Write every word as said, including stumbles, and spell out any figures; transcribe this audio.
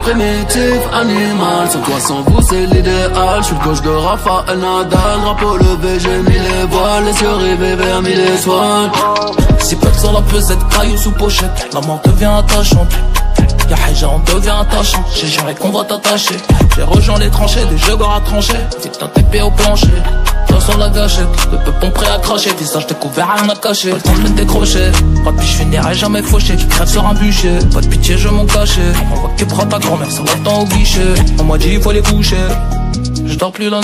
primitif, animal. Sans toi, sans vous, c'est l'idéal. J'suis le coach de Rafael Nadal. Drapeau levé, j'ai mis les voiles. Les yeux rivés vers mille étoiles. Si peu sur la pesette, caillou sous pochette. La mort devient attachante. Y'a Haja, on devient attachant. J'ai juré qu'on va t'attacher. J'ai rejoint les tranchées, des jeux à trancher. Vite un T P au plancher. Toi sur la gâchette, le peupon prêt à cracher. Visage découvert, rien à cacher. Pas le temps de me décrocher. Pas de biche, je finirai jamais fauché. Tu crèves sur un bûcher. Pas de pitié, je m'en cachais. On voit que prend ta grand-mère, ça va t'en au guichet. On m'a dit il faut les coucher. Je dors plus la